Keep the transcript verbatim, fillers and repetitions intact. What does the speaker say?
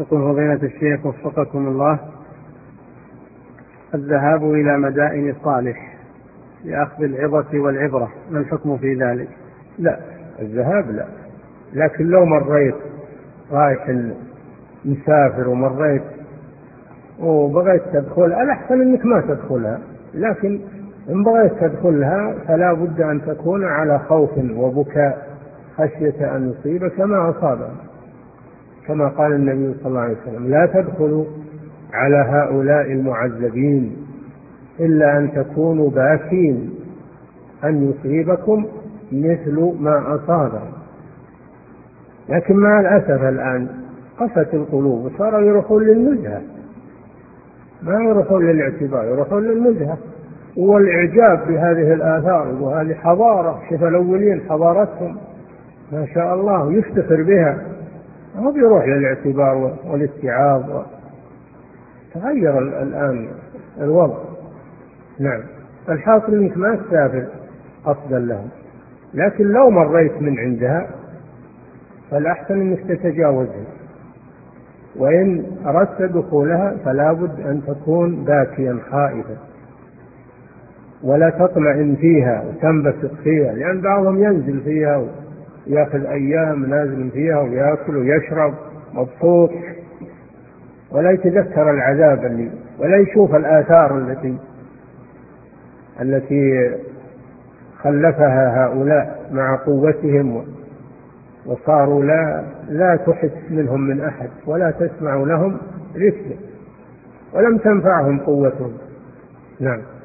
يقول فضيلة الشيخ وفقكم الله، الذهاب إلى مدائن صالح لأخذ العظة والعبرة، ما الحكم في ذلك؟ لا، الذهاب لا، لكن لو مريت رايح مسافر ومريت وبغيت تدخل، الأحسن أنك ما تدخلها، لكن إن بغيت تدخلها فلا بد أن تكون على خوف وبكاء خشية أن يصيبك ما أصابه، كما قال النبي صلى الله عليه وسلم: لا تدخلوا على هؤلاء المعذبين إلا أن تكونوا باكين أن يصيبكم مثل ما أصابهم. لكن مع الأسف الآن قست القلوب وصاروا يروحون للنزهة، ما يروحون للاعتبار، يروحون للنزهة والإعجاب بهذه الآثار، وهذه حضارة، شوف الأولين حضارتهم ما شاء الله يفتخر بها، ما بيروح للاعتبار والاستيعاب. تغير الآن الوضع. نعم، الحاصل انك ما تسافر قصدا لهم، لكن لو مريت من عندها فالأحسن انك تتجاوزها، وإن أردت دخولها فلا بد أن تكون باكيا خائفا، ولا تطمئن فيها وتنبسط فيها، لأن بعضهم ينزل فيها ويأخذ أيام نازل فيها ويأكل ويشرب مبسوط، ولا يتذكر العذاب اللي ولا يشوف الآثار التي التي خلفها هؤلاء مع قوتهم، وصاروا لا لا تحس منهم من أحد ولا تسمع لهم رفدا، ولم تنفعهم قوتهم. نعم.